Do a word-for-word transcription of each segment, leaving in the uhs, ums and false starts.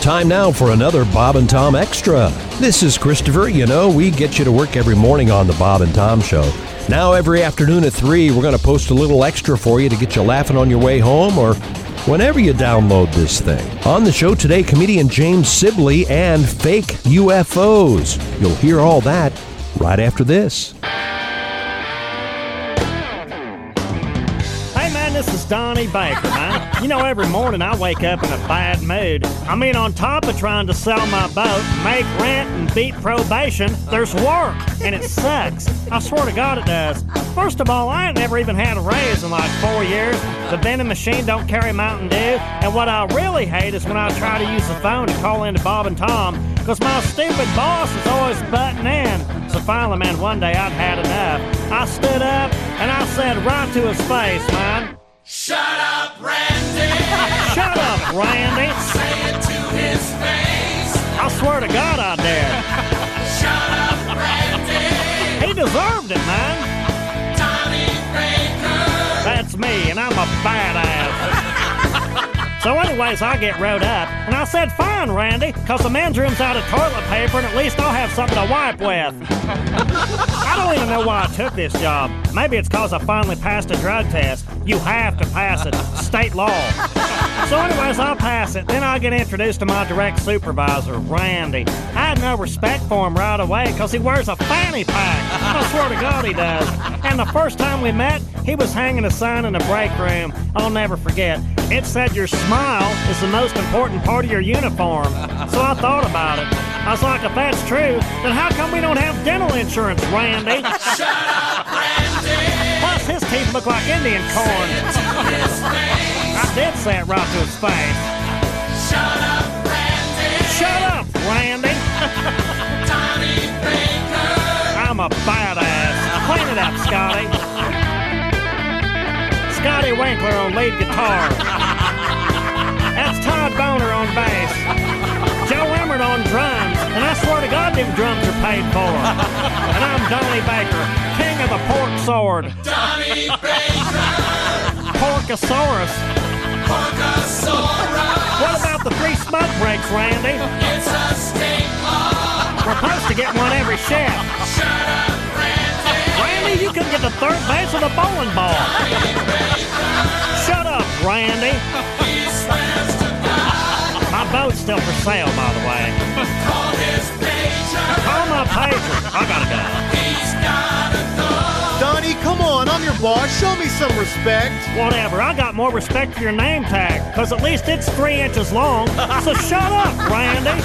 Time now for another Bob and Tom Extra. This is Christopher. You know, we get you to work every morning on the Bob and Tom Show. Now every afternoon at three, we're going to post a little extra for you to get you laughing on your way home or whenever you download this thing. On the show today, comedian James Sibley and fake U F Os. You'll hear all that right after this. This is Donnie Baker, man. You know, every morning I wake up in a bad mood. I mean, on top of trying to sell my boat, make rent, and beat probation, there's work, and it sucks. I swear to God it does. First of all, I ain't never even had a raise in like four years. The vending machine don't carry Mountain Dew, and what I really hate is when I try to use the phone to call into Bob and Tom, because my stupid boss is always butting in. So finally, man, one day I'd had enough. I stood up, and I said right to his face, man, "Shut up, Randy!" Shut up, Randy! Say it to his face! I swear to God I did. Shut up, Randy! He deserved it, man. Donnie Baker! That's me, and I'm a badass. So anyways, I get rode up, and I said, fine, Randy, because the men's room's out of toilet paper, and at least I'll have something to wipe with. I don't even know why I took this job. Maybe it's because I finally passed a drug test. You have to pass it. State law. So anyways, I'll pass it. Then I'll get introduced to my direct supervisor, Randy. I had no respect for him right away because he wears a fanny pack. I swear to God he does. And the first time we met, he was hanging a sign in the break room. I'll never forget. It said your smile is the most important part of your uniform. So I thought about it. I was like, if that's true, then how come we don't have dental insurance, Randy? Shut up, Randy! Plus, his teeth look like Indian corn. I did say it right to his face. Shut up, Randy! Shut up, Randy! Donnie Baker! I'm a badass. Clean it up, Scotty. Scotty Winkler on lead guitar. That's Todd Boner on bass. Joe Emmert on drums. And I swear to God, them drums are paid for. And I'm Donnie Baker, king of the pork sword. Donnie Baker! Porkosaurus. Porkosaurus! What about the three spud breaks, Randy? It's a state law! We're supposed to get one every shift. Shut up, Randy! Randy, you could get the third base of the bowling ball. Shut up, Randy. He swears to God! My boat's still for sale, by the way. Call his pager! Call my pager. I gotta go. He's gotta go! Donnie, come on, I'm your boss. Show me some respect. Whatever, I got more respect for your name tag, because at least it's three inches long. So shut up, Randy.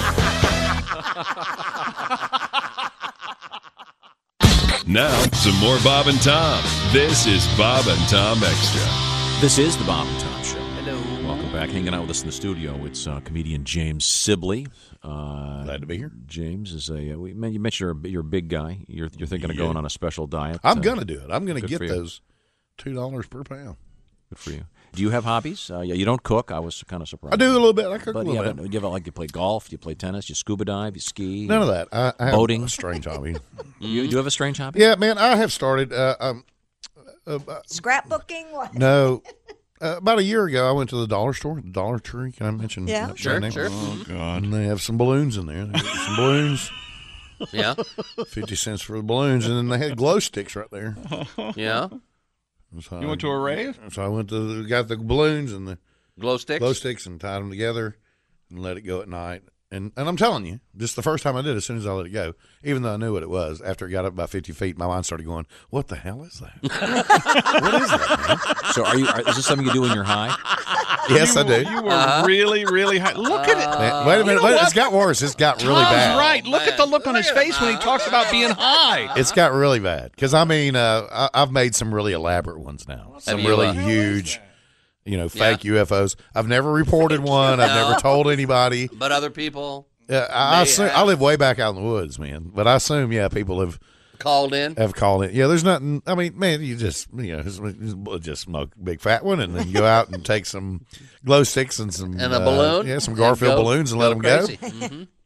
Now, some more Bob and Tom. This is Bob and Tom Extra. This is the Bob and Tom Show. Hello. Welcome back. Hanging out with us in the studio, it's uh, comedian James Sibley. Uh, Glad to be here. James is a. Uh, we, man, you mentioned you're a, you're a big guy. You're you're thinking of Yeah. going on a special diet. I'm uh, going to do it. I'm going to good get for you. those two dollars per pound. Good for you. Do you have hobbies? Uh, yeah, you don't cook. I was kind of surprised. I do a little bit. I cook But a yeah, little but bit. do you ever like you play golf? Do you play tennis? You scuba dive? You ski? None of that. I, I have Boating? a strange hobby. You do you have a strange hobby? Yeah, man, I have started. Uh, um, uh, uh, Scrapbooking? What? no, uh, about a year ago, I went to the dollar store, the Dollar Tree. Can I mention? Yeah. that Sure, name? sure. Oh God! And they have some balloons in there. They got some balloons. Yeah, Fifty cents for the balloons, and then they had glow sticks right there. yeah. So You I- went to a rave? So I went to the, got the balloons and the Glow sticks. glow sticks and tied them together and let it go at night. And and I'm telling you, this is the first time I did it. As soon as I let it go, even though I knew what it was, after it got up about fifty feet, my mind started going, "What the hell is that? What is that?" Man? So are you? Are, is this something you do when you're high? Yes, I do. You were Uh-huh. really, really high. Look at it. Man, wait a minute, wait, it's got worse. It's got really Tom's bad. right. Look man. at the look on his Look at face him, when he huh? talks about being high. It's got really bad because I mean, uh, I, I've made some really elaborate ones now. Some you, really uh, huge, you know, fake U F Os. I've never reported one. I've No. never told anybody. But other people Yeah, I, I, May assume, have. I live way back out in the woods, man. But I assume, yeah, people have called in. have called it. Yeah, there's nothing. I mean, man, you just you know just, just smoke a big fat one and then go out and take some glow sticks and some And a uh, balloon? yeah, some And Garfield go- balloons and go let them crazy. go. Mhm.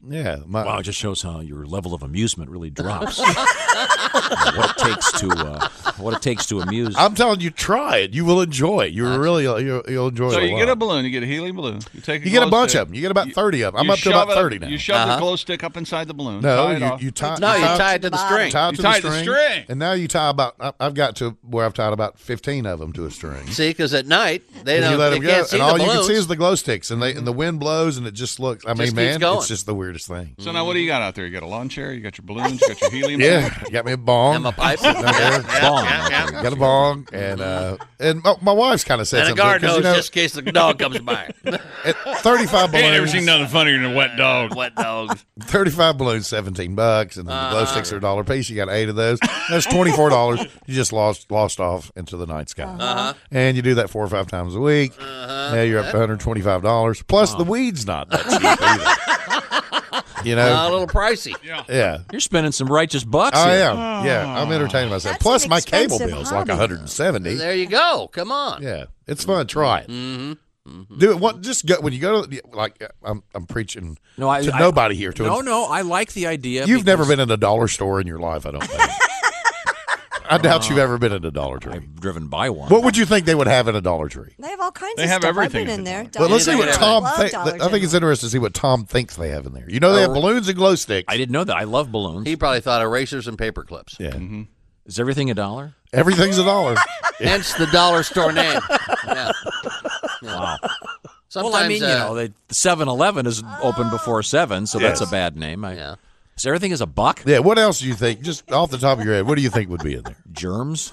Yeah. My, Wow, it just shows how your level of amusement really drops. what it takes to uh, what it takes to amuse. I'm telling you, try it. You will enjoy it. You really, you'll, you'll enjoy So it. a you lot. get a balloon. You get a helium balloon. You take. A You get a glow bunch stick. of them. You get about thirty of them. I'm You up to shove about it- thirty now. You shove Uh-huh. the glow stick up inside the balloon. No, tie it you, off. you tie. No, you tie it to the bottom. string. tie it You to tie the the string, string. and now you tie about. I- I've got to where I've tied about fifteen of them to a string. See, because at night they And don't. you let they them can't go, see and the all you balloons. can see is the glow sticks, and they and the wind blows, and it just looks. I mean, keeps man, going. it's just the weirdest thing. So now what do you got out there? You got a lawn chair. You got your balloons. You got your helium. Yeah, you got me a bong. and my pipe. Down there. Bong. Got a bong, and uh, and my, my wife's kind of said And a something garden 'cause, hose you know, just in case the dog comes by. at thirty-five balloons. Ain't never seen nothing funnier than a wet dog. Wet dogs. thirty-five balloons, seventeen bucks, and then the glow sticks are a dollar piece. You got eight of those. That's twenty-four dollars. You just lost lost off into the night sky, Uh-huh. and you do that four or five times a week. Uh-huh. Yeah, you're up to one hundred twenty-five dollars. Plus, the weed's not that cheap either. You know, Uh, a little pricey. yeah. You're spending some righteous bucks. I here. am. Yeah, I'm entertaining myself. That's Plus, an my cable expensive bill's like hobby. one hundred seventy. There you go. Come on. Yeah, it's fun. Try it. Mm-hmm. Do it. What? Just go when you go to like. I'm I'm preaching No, I, to I- nobody here. To No, no, I like the idea. You've never because been in a dollar store in your life, I don't think. I doubt you've ever been in a Dollar Tree. I've driven by one. What would you think they would have in a Dollar Tree? They have all kinds They of have stuff. everything I've been in in there. Well, let's see Dollar what General. Tom Love thinks. Dollar I think it's General. interesting to see what Tom thinks they have in there. You know, they have balloons and glow sticks. I didn't know that. I love balloons. He probably thought erasers and paper clips. Yeah, Is everything a dollar? everything's a dollar. Hence the dollar store name. Yeah. Wow. Sometimes, well, I mean, uh, you know, the seven eleven is open before seven, so that's Yes. a bad name. I, Yeah. So everything is a buck? Yeah. What else do you think? Just off the top of your head, what do you think would be in there? Germs?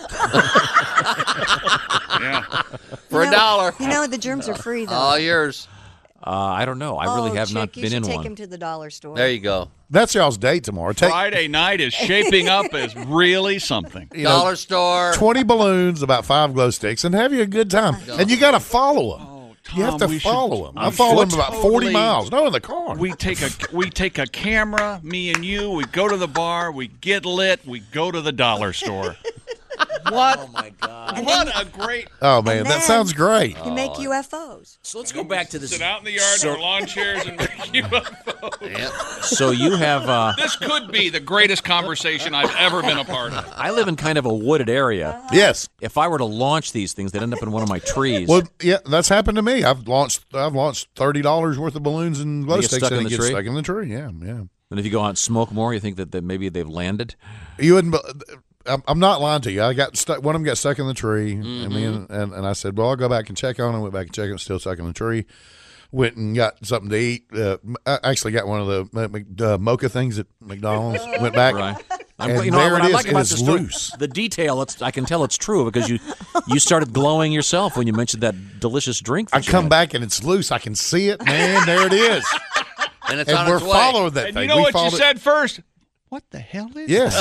Yeah. for You a know- dollar. You know, the germs are free, though. All yours. Uh, I don't know. I really oh, have Chick, not you been should in take one. him to the dollar store. There you go. That's y'all's date tomorrow. Take Friday night is shaping up as really something. you know, Dollar store. twenty balloons, about five glow sticks, and have you a good time. And you got to follow them. Oh, you have to Tom, we should- follow them. I on follow foot? them about Totally. forty miles. No, in the car. We take a we take a camera, me and you. We go to the bar. We get lit. We go to the dollar store. What? Oh, my God. What a great. oh man, And that then- sounds great. You make U F Os. So let's go back to this. Sit out in the yard So, in our lawn chairs and make U F Os. Yep. so you have. Uh, This could be the greatest conversation I've ever been a part of. I live in kind of a wooded area. Yes. If I were to launch these things, they'd end up in one of my trees. Well, yeah, that's happened to me. I've launched I've launched thirty dollars worth of balloons and glow They get sticks, stuck and in it the gets tree? stuck in the tree. Yeah, yeah. and if you go out and smoke more, you think that, that maybe they've landed? You wouldn't. be- I'm, I'm not lying to you. I got stuck. One of them got stuck in the tree, Mm-hmm. and, me and, and and I said, "Well, I'll go back and check on it." Went back and checked. It was still stuck in the tree. Went and got something to eat. Uh, I actually got one of the uh, Mc- uh, mocha things at McDonald's. Went back. Right. I'm, And you know there what it I is. like It about is the story, loose. the detail. It's, I can tell it's true because you you started glowing yourself when you mentioned that delicious drink. That I you come had. back and it's loose. I can see it, man. There it is. And it's And on we're its way. following that And thing. you know We what you followed it- said first? What the hell is Yes.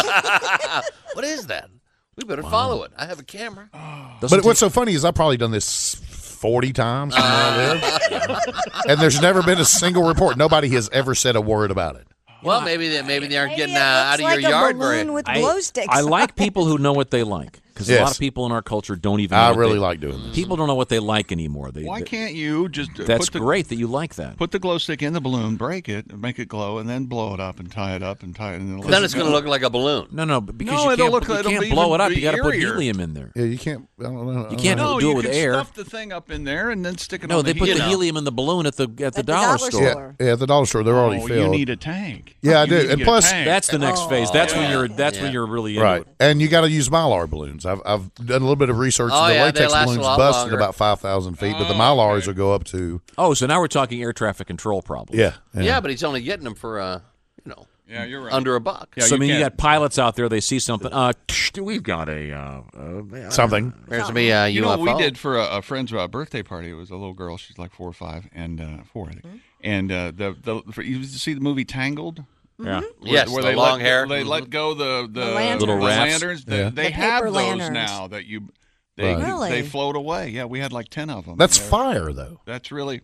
What is that? We better follow it. I have a camera. Doesn't But what's take- so funny is I've probably done this forty times from where I live, and there's never been a single report. Nobody has ever said a word about it. Well, maybe they maybe they aren't Maybe getting it uh, out looks of like your a yard balloon very. with I, glow sticks. I like people who know what they like because a Yes. lot of people in our culture don't even. Know I what really they- like doing this. People don't know what they like anymore. They, Why they- can't you just uh, That's put the, great that you like that. put the glow stick in the balloon, break it, and make it glow, and then blow it up and tie it up and tie it. And Then it's going to look like a balloon. No, no, but because No, you it'll can't, look- you it'll can't be blow even it up. be You got to put eerier. helium in there. Yeah, you can't. I don't know. You can't No, do it you with can air. stuff the thing up in there and then stick it No, on they the put the heat. helium in the balloon at the at the At the dollar dollar store. store. Yeah, yeah, at the dollar store they're already Oh, filled. you need a tank. Yeah, I You do. need to And get a plus- tank. That's the next phase. That's when yeah. you're. That's when Yeah. you're really into Right, it. and you got to use Mylar balloons. I've I've done a little bit of research. Oh, the yeah, they latex last a balloons lot bust longer. at about five thousand feet, but the Oh, Mylars okay. will go up to Oh, so now we're talking air traffic control problems. yeah, Yeah, but he's only getting them for uh, you know, Yeah, you're right. under a buck. Yeah, so I you mean, you can't- got pilots out there. They see something. Uh, we've got a uh, uh, something. There's gonna be a You U know F O. what we did for a, a friend's uh, birthday party? It was a little girl. She's like four or five, and uh, four, I think. And uh, the the for, you see the movie Tangled? Yeah. Yes, where the they long let, hair. They let go the the, The lanterns. Little the rafts. lanterns. They, Yeah. they The have paper those lanterns. now that you they Right. Really? they float away. Yeah, we had like ten of them. That's And they're- fire though. That's really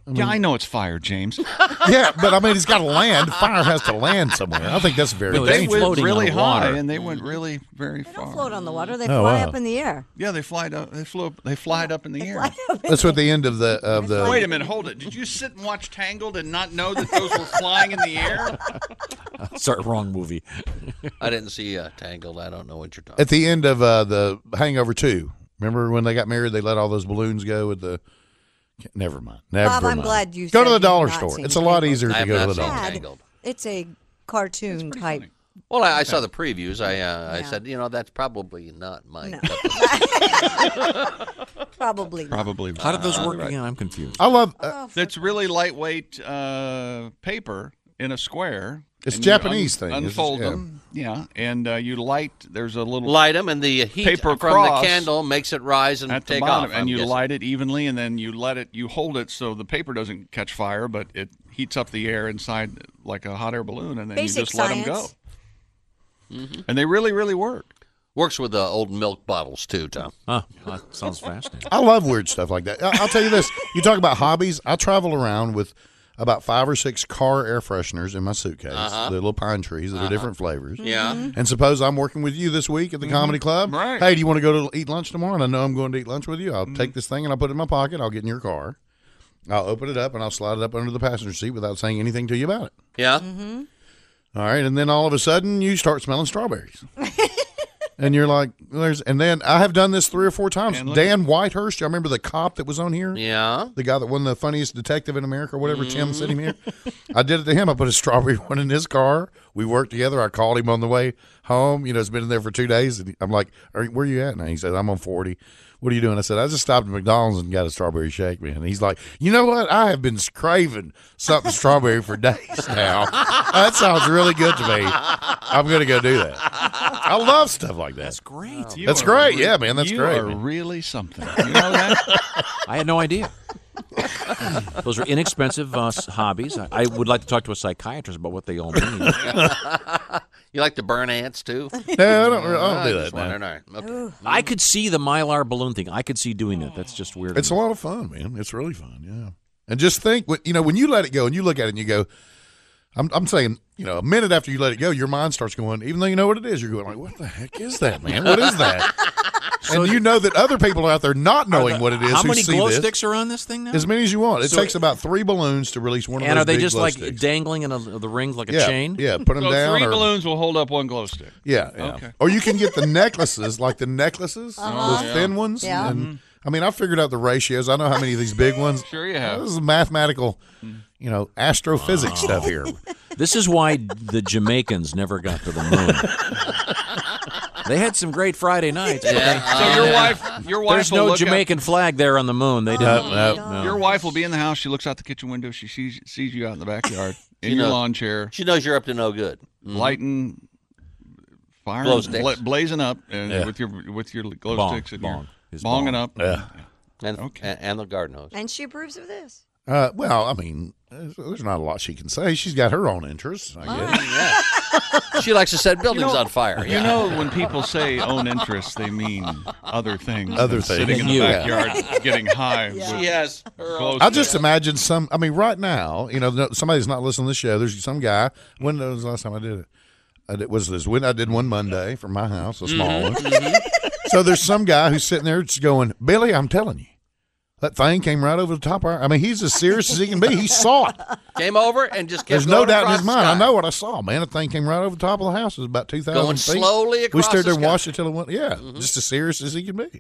I mean, Yeah, I know it's fire, James. yeah, but I mean, it's got to land. Fire has to land somewhere. I think that's very Really, They dangerous. went floating really on the high, water. and they went really very They far. don't float on the water. They Oh, fly wow. up in the air. Yeah, they fly up. They flew. Up, they flied up in the air. That's what the end of the of the. Wait a minute, hold it. Did you sit and watch Tangled and not know that those were flying in the air? Sorry, wrong movie. I didn't see uh, Tangled. I don't know what you're talking At the end of uh, the Hangover two, remember when they got married? They let all those balloons go with the. Never mind. Never Bob, mind. I'm glad you go said to the you've dollar not store. seen It's a lot Tangled. easier I to have go to not the seen dollar. Dad, Tangled. It's a cartoon type. Well, I, I saw the previews. I uh, I Yeah. said, you know, that's probably not my No. cup of Probably. not. Probably. How did those Uh, work right. again? I'm confused. I love. Uh, Oh, for- It's really lightweight uh, paper in a square. It's and you Japanese thing. It's just- Unfold yeah. them, yeah, and uh, you light. There's a little light them, and the heat Paper from cross the candle makes it rise and at the take bottom, off. and I'm you guessing. light it evenly, and then you let it. You hold it so the paper doesn't catch fire, but it heats up the air inside like a hot air balloon, and then Basic you just let them go. science. Mm-hmm. And they really, really work. Works with the old milk bottles too, Tom. Huh, that sounds fascinating. I love weird stuff like that. I- I'll tell you this. You talk about hobbies. I travel around with about five or six car air fresheners in my suitcase. Uh-huh. The little pine trees that are different flavors. Yeah. And suppose I'm working with you this week at the comedy club. Right. Hey, do you want to go to eat lunch tomorrow? And I know I'm going to eat lunch with you. I'll take this thing and I'll put it in my pocket. I'll get in your car. I'll open it up and I'll slide it up under the passenger seat without saying anything to you about it. Yeah. All right, and then all of a sudden you start smelling strawberries. And you're like, there's, and then I have done this three or four times. And look- Dan Whitehurst, y'all remember the cop that was on here? Yeah. The guy that won the funniest detective in America or whatever, Tim sitting here. I did it to him. I put a strawberry one in his car. We worked together. I called him on the way home. You know, it's been in there for two days. And I'm like, Are, where you at now? He said, I'm on forty. What are you doing? I said, I just stopped at McDonald's and got a strawberry shake, man. And he's like, you know what? I have been craving something strawberry for days now. That sounds really good to me. I'm going to go do that. I love stuff like that. That's great. You That's are great. really- Yeah, man, that's you great, are man. really something. You know that? I had no idea. Those are inexpensive uh, s- hobbies. I, I would like to talk to a psychiatrist about what they all mean. You like to burn ants too? No, I don't, I don't I do just that, man. wondering. All right. Okay. I could see the Mylar balloon thing. I could see doing that. That's just weird. It's a lot of fun, man. It's really fun, yeah. And just think, what- you know, when you let it go and you look at it and you go, I'm, I'm saying, you know, a minute after you let it go, your mind starts going, even though you know what it is, you're going like, what the heck is that, man? What is that? And you know that other people are out there not knowing what it is. How who many see glow this. sticks are on this thing now? As many as you want. It So- takes about three balloons to release one of and those are they big just glow like sticks. dangling in a, the rings like a yeah, chain? Yeah, put them So down. three or, balloons will hold up one glow stick. Yeah, yeah. Okay. Or you can get the necklaces, like the necklaces, Uh-huh. those thin ones. Yeah. And, I mean, I figured out the ratios. I know how many of these big ones. Sure you have. This is mathematical, you know, astrophysics stuff here. This is why the Jamaicans never got to the moon. They had some great Friday nights. but Yeah. they- So your wife, your wife There's will no look Jamaican flag there on the moon. They No, didn't. no. God. Your wife will be in the house. She looks out the kitchen window. She sees sees you out in the backyard in She your knows. lawn chair, She knows you're up to no good. lighting, fire, Glow sticks. bla- blazing up, and Yeah. with your with your glow Bong, sticks and bong. your His bonging bong. up. Yeah. And, Okay. and, and the garden hose. And she approves of this. Uh, well, I mean, there's there's not a lot she can say. She's got her own interests, I guess. She likes to set buildings You know- on fire. You Yeah. know, when people say own interests, they mean other things. Other than things. Sitting in Than the you. backyard getting high. with She has her glow own. I sticks. just imagine some. I mean, right now, you know, no- somebody's not listening to the show. There's some guy. When was the last time I did it? I did, was this when I did one Monday from my house, a small one. So there's some guy who's sitting there just going, Billy, I'm telling you, that thing came right over the top of our. I mean, he's as serious as he can be. He saw it. Came over and just kept There's no going doubt in across his the mind. I sky. know what I saw, man. That thing came right over the top of the house. It was about two thousand Going feet. slowly We across stood the there and sky. watched it till it went. Yeah, just as serious as he can be.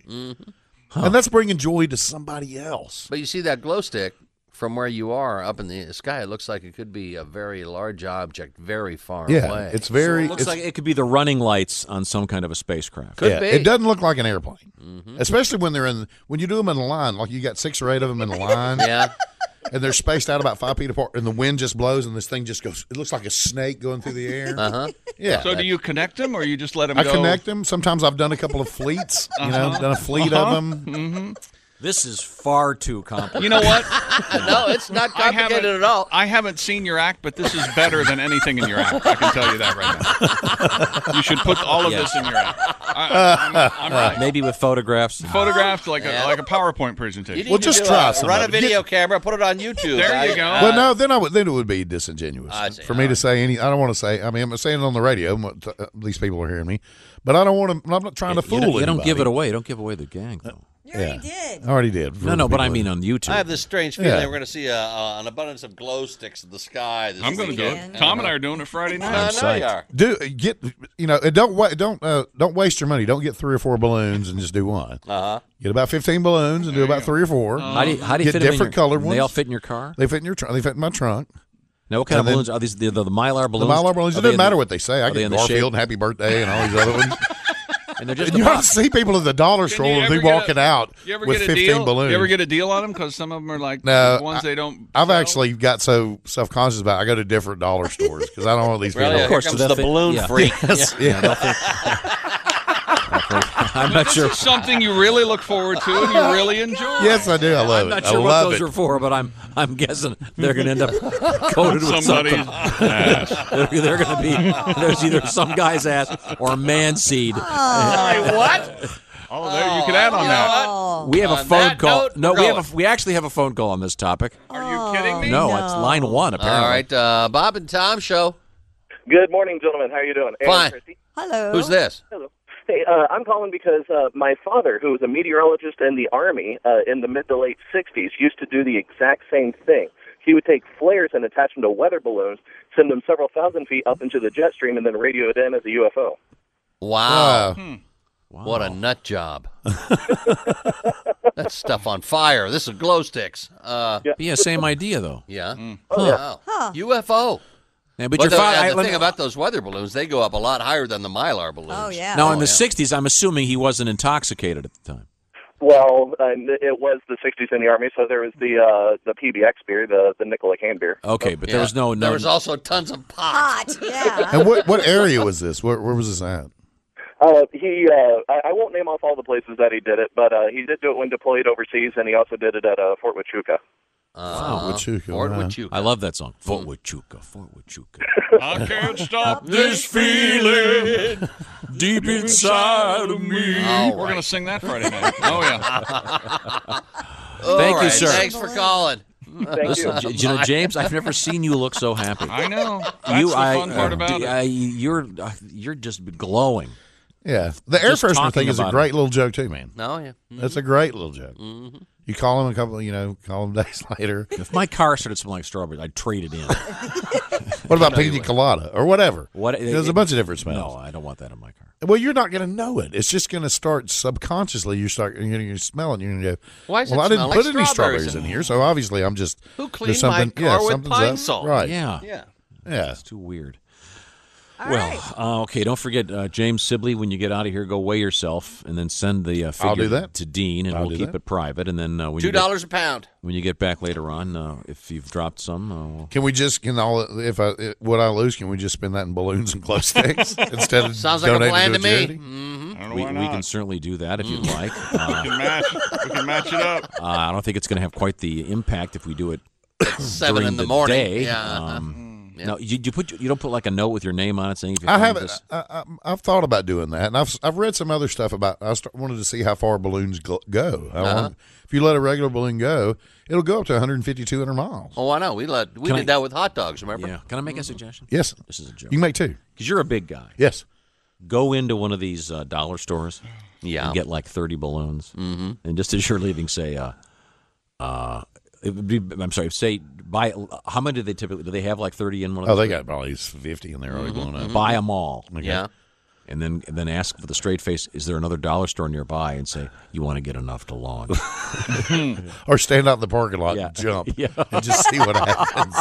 And that's bringing joy to somebody else. But you see that glow stick from where you are up in the sky, it looks like it could be a very large object very far Yeah, away. it's very. It looks it's, like it could be the running lights on some kind of a spacecraft. Could yeah, be. it doesn't look like an airplane, especially when they're in. When you do them in a line, like you got six or eight of them in a line, Yeah. and they're spaced out about five feet apart, and the wind just blows, and this thing just goes. It looks like a snake going through the air. Uh-huh. Yeah. So do you connect them, or you just let them I go? connect them. Sometimes I've done a couple of fleets. You know, Uh-huh. done a fleet Uh-huh. of them. Mm-hmm. This is far too complicated. You know what? No, it's not I haven't- complicated at all. I haven't seen your act, but this is better than anything in your act. I can tell you that right now. You should put all of Yes. this in your act. I, I'm, I'm right. Maybe with photographs. Photographed like Yeah. a like a PowerPoint You presentation. need Well, to just do try a, some Run of a it. video camera, put it on YouTube. There you I- go. uh, Well, no, then I would then it would be disingenuous I see. for me All to right. say any. I don't want to say. I mean, I'm saying it on the radio. but, uh, These people are hearing me, but I don't want to. I'm not trying to You fool don't, you don't anybody. give it away. Don't give away the gang, though. You already Yeah. did. I already did. for No, no, the but I people mean that- on YouTube. I have this strange feeling Yeah. we're going to see a, uh, an abundance of glow sticks in the sky. This I'm going to do weekend. it. Tom and I are doing it Friday night. I know psyched. you are. do get you know. and Don't wa- don't uh, don't waste your money. Don't get three or four balloons and just do one. Uh huh. Get about fifteen balloons and do about three or four. How do you, how do you Get fit them in different your, colored They all ones? fit in your car? They fit in your trunk. They fit in my trunk. Now, what kind And of then- balloons are these? The, the, the Mylar The balloons? Mylar balloons. Are It they doesn't in matter the- what they say. I are they get in the Garfield shape- and Happy Birthday and all these other ones. And they're just You a ought pop. to see people at the dollar store you with ever me get a- walking out You ever with get a fifteen deal? balloons. You ever get a deal on them? Because some of them are like No, the ones they don't. I've sell. actually got so self conscious about it, I go to different dollar stores because I don't want these Really? people. Here course, comes so the they'll fit- balloon yeah. freak. Yes, yeah. They'll think- I'm not This sure. is something you really look forward to and you really enjoy. Yes, I do. I love I'm it. not sure I what love those it. are for, but I'm I'm guessing they're going to end up coated with Somebody's something. ass. They're, they're going to be there's either some guy's ass or man seed. Sorry, what? Oh, there you could add on You know that. Oh. We have a On phone that call. note, no, we're we have going. a, we actually have a phone call on this topic. Are you kidding me? No, it's line one apparently. All right, uh, Bob and Tom show. Good morning, gentlemen. How are you doing? Hey, Fine. Christy. Hello. Who's this? Hello. Hey, uh, I'm calling because uh, my father, who was a meteorologist in the Army uh, in the mid to late sixties, used to do the exact same thing. He would take flares and attach them to weather balloons, send them several thousand feet up into the jet stream, and then radio it in as a U F O. Wow. Wow. Wow. What a nut job. That's stuff on fire. This is glow sticks. Uh, Yeah, same idea though. yeah. Oh, yeah. Wow. Huh. U F O. Yeah, but Well, your the, father. uh, I- the let thing me- about those weather balloons, they go up a lot higher than the Mylar balloons. Oh, yeah. now Oh, in the yeah. sixties, I'm assuming he wasn't intoxicated at the time. Well, uh, it was the sixties in the Army, so there was the uh, the P B X beer, the, the Nicola can beer. Okay, but Yeah. there was no no. There was also tons of pot. Hot. Yeah. And what what area was this? Where, where was this at? Uh, he, uh, I, I won't name off all the places that he did it, but uh, he did do it when deployed overseas, and he also did it at uh, Fort Huachuca. Uh, Fort Huachuca, Fort wow. Huachuca. I love that song. Fort Huachuca, Fort Huachuca. I can't stop this feeling deep inside of me. All We're right. going to sing that Friday night. Oh, yeah. All Thank you, right, sir. Thanks for calling. Thank Listen, you. J- you know, James, I've never seen you look so happy. I know. That's you, the I, fun part uh, about d- it. I- you're uh, you're just glowing. Yeah, the air Just freshener talking thing is a about great little joke too, man. No, yeah. That's a great little joke. You call him a couple, you know, call him days later. If my car started smelling like strawberries, I'd trade it in. What about pina colada or whatever? What? There's a bunch of different smells. No, I don't want that in my car. Well, you're not going to know it. It's just going to start subconsciously. You start, you're going to smell it. You're going to go, Why does well, it I didn't smell put like any strawberries strawberries in in it? here, so obviously I'm just. Who there's cleaned my something- car yeah, with something's pine up. salt? Right. Yeah, Yeah. Yeah. it's too weird. All well, right. uh, okay. Don't forget, uh, James Sibley. When you get out of here, go weigh yourself, and then send the uh, figure I'll do that. to Dean, and I'll we'll do keep that. it private. And then uh, when Two you get, dollars a pound. when you get back later on, uh, if you've dropped some, uh, we'll Can we just can all if I what I lose? Can we just spend that in balloons and glow sticks instead of Sounds like a donating plan to, to a me. charity? Mm-hmm. I don't know we, why we not. can certainly do that if you'd like. we, Uh, can match, we can match it up. uh, I don't think it's going to have quite the impact if we do it Seven during in the, the morning. day. Yeah. Um, Yeah. No, you, you put you don't put like a note with your name on it saying if you I find haven't. this. I, I, I've thought about doing that, and I've I've read some other stuff about. I start, wanted to see how far balloons go. go. I Uh-huh. want, if you let a regular balloon go, it'll go up to one hundred fifty, two hundred miles. Oh, I know. We let we Can did I- that with hot dogs. Remember? Yeah. Can I make a suggestion? Yes, This is a joke. you can make two. Because you're a big guy. Yes, Go into one of these uh, dollar stores Yeah. and get like thirty balloons. Mm-hmm. And just as you're leaving, say, uh, uh, it would be, I'm sorry, say, buy, how many do they typically, do they have like thirty in one of oh, those? they got probably fifty, and they're already blown up. Buy them all. Okay. Yeah. And then and then ask with a straight face, is there another dollar store nearby? And say, you want to get enough to launch. Or stand out in the parking lot Yeah. and jump Yeah. and just see what happens.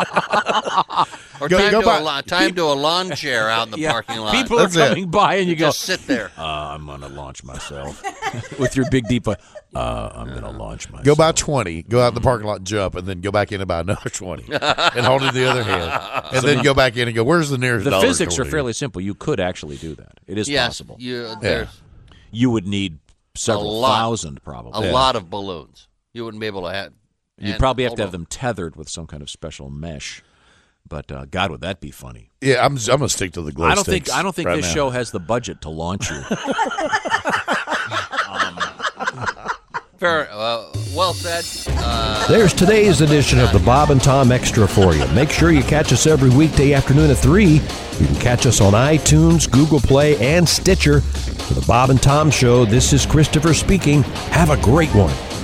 Or Go- time, go to by- a lawn, time to a lawn chair out in the Yeah. parking lot. People That's are it. coming by and you go, Just sit there. uh, I'm going to launch myself. With your big deep, uh, I'm going to launch myself. Go buy twenty, go out in the parking lot and jump, and then go back in and buy another twenty, and hold it in the other hand, and then go back in and go, where's the nearest The dollar physics store are here?" fairly simple. You could actually do that. It is Yes. possible. You, there's, You would need several lot. thousand, probably. A lot of balloons. You wouldn't be able to have. You'd and- probably have hold to have on. them tethered with some kind of special mesh. But uh, God, would that be funny? Yeah, I'm. I'm gonna stick to the glow I don't sticks think. I don't think right this now. show has the budget to launch you. Fair, uh, well said. Uh, There's today's edition of the Bob and Tom Extra for you. Make sure you catch us every weekday afternoon at three. You can catch us on iTunes, Google Play, and Stitcher. For the Bob and Tom Show, this is Christopher speaking. Have a great one.